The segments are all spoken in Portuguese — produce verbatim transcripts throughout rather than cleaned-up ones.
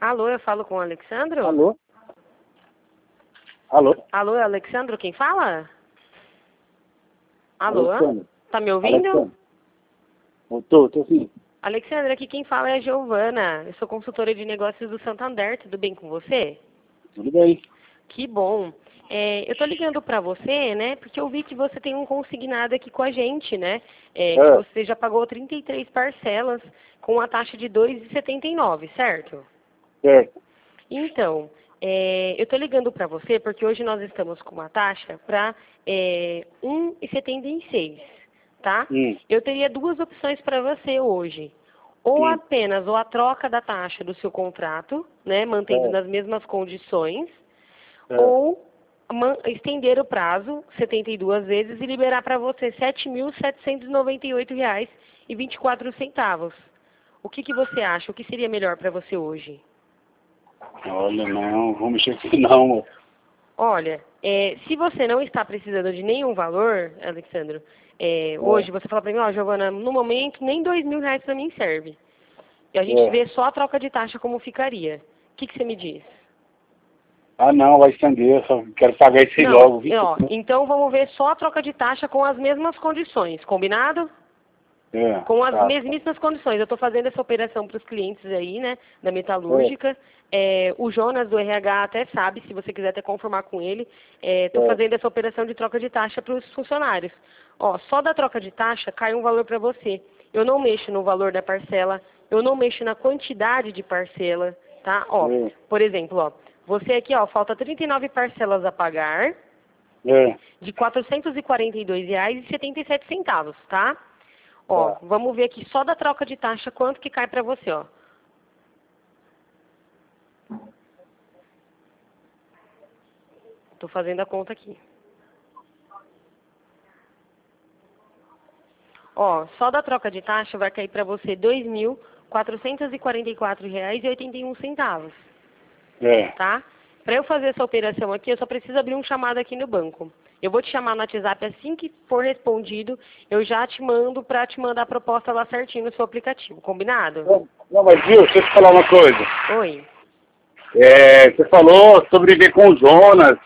Alô, eu falo com o Alexandro? Alô? Alô? Alô, é o Alexandro quem fala? Alô? Alexandre. Tá me ouvindo? Alexandre. Eu tô, tô sim. Alexandre, aqui quem fala é a Giovana. Eu sou consultora de negócios do Santander. Tudo bem com você? Tudo bem. Que bom. É, eu tô ligando pra você, né, porque eu vi que você tem um consignado aqui com a gente, né? É, que É. você já pagou trinta e três parcelas com a taxa de dois reais e setenta e nove centavos, certo? Certo. Então, é, eu estou ligando para você porque hoje nós estamos com uma taxa para é, um real e setenta e seis centavos, tá? Hum. Eu teria duas opções para você hoje. Ou Sim. apenas ou a troca da taxa do seu contrato, né, mantendo É. nas mesmas condições, É. ou man- estender o prazo setenta e duas vezes e liberar para você sete mil setecentos e noventa e oito reais e vinte e quatro centavos. O que, que você acha? O que seria melhor para você hoje? Olha, não, vou mexer com isso não, moço. Olha, é, se você não está precisando de nenhum valor, Alexandro, é, É. hoje você fala para mim, ó, Giovana, no momento nem dois mil reais para mim serve. E a gente É. vê só a troca de taxa como ficaria. O que, que você me diz? Ah, não, vai estender, eu só quero pagar isso aí Não, logo, viu? ó, então vamos ver só a troca de taxa com as mesmas condições, combinado? É, Com as tá. mesmíssimas condições. Eu estou fazendo essa operação para os clientes aí, né, da metalúrgica. É, o Jonas do R H até sabe, se você quiser até confirmar com ele. Estou É. fazendo essa operação de troca de taxa para os funcionários. Ó, só da troca de taxa cai um valor para você. Eu não mexo no valor da parcela, eu não mexo na quantidade de parcela, tá? Ó, É. por exemplo, ó, você aqui, ó, falta trinta e nove parcelas a pagar É. de quatrocentos e quarenta e dois reais e setenta e sete centavos, tá? Ó, Tá. vamos ver aqui só da troca de taxa quanto que cai pra você, ó. Tô fazendo a conta aqui. Ó, só da troca de taxa vai cair pra você dois mil quatrocentos e quarenta e quatro reais e oitenta e um centavos, É. tá? Pra eu fazer essa operação aqui, eu só preciso abrir um chamado aqui no banco. Eu vou te chamar no WhatsApp assim que for respondido, eu já te mando pra te mandar a proposta lá certinho no seu aplicativo, combinado? Não, não, mas viu, deixa eu te falar uma coisa. Oi. É, você falou sobre ver com o Jonas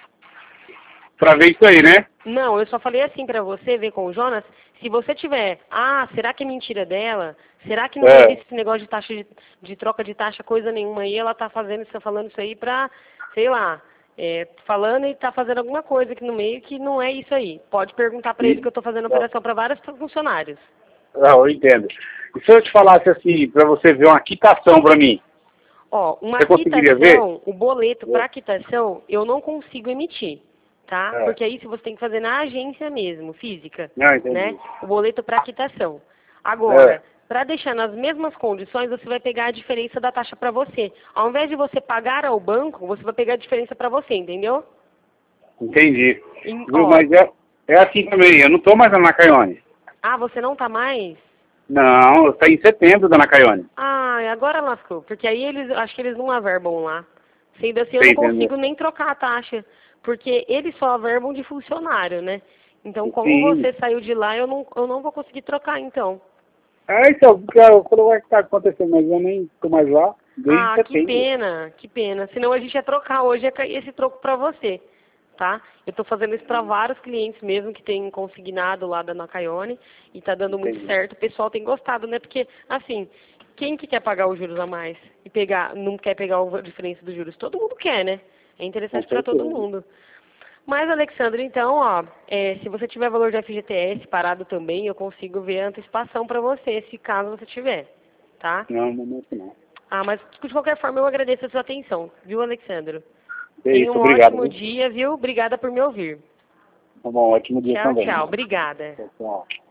pra ver isso aí, né? Não, eu só falei assim pra você, ver com o Jonas, se você tiver, ah, será que é mentira dela? Será que não É. existe esse negócio de taxa de, de troca de taxa, coisa nenhuma aí, ela tá fazendo isso, falando isso aí pra, sei lá, é, falando e tá fazendo alguma coisa aqui no meio que não é isso aí. Pode perguntar pra ele que eu tô fazendo operação pra vários funcionários. Não, eu entendo. E se eu te falasse assim, pra você ver uma quitação pra mim, Ó, uma você conseguiria ver? quitação, o boleto para quitação, eu não consigo emitir, tá? É. Porque isso você tem que fazer na agência mesmo, física, Não, entendi. né? O boleto para quitação. É. Agora, para deixar nas mesmas condições, você vai pegar a diferença da taxa para você. Ao invés de você pagar ao banco, você vai pegar a diferença para você, entendeu? Entendi. Em- Viu, ó, mas é, é assim também, eu não tô mais na Nakayone. ah, você não tá mais? Não, eu saí em setembro da Nakayone. Ah, agora lascou, porque aí eles, acho que eles não averbam lá. Sendo assim, eu Você não entendeu? consigo nem trocar a taxa, porque eles só averbam de funcionário, né? Então, como Sim. você saiu de lá, eu não, eu não vou conseguir trocar, então. É, então, porque eu falei, o que tá acontecendo, mas eu nem tô mais lá desde Ah, que setembro. pena, que pena. Senão a gente ia trocar hoje, ia cair esse troco pra você, tá? Eu tô fazendo isso pra vários clientes mesmo que tem consignado lá da Nakayone e tá dando muito Entendi. certo. O pessoal tem gostado, né? Porque, assim, quem que quer pagar os juros a mais e pegar, não quer pegar a diferença dos juros? Todo mundo quer, né? É interessante Com pra todo certeza. mundo. Mas, Alexandre, então, ó, é, se você tiver valor de F G T S parado também, eu consigo ver a antecipação pra você, se caso você tiver, tá? Não, no momento não. Ah, mas de qualquer forma eu agradeço a sua atenção, viu, Alexandre? É Tenha isso, um obrigado. ótimo Viu? dia, viu? Obrigada por me ouvir. Tá bom, ótimo dia Tchau, também. tchau. Obrigada. Tchau, tchau.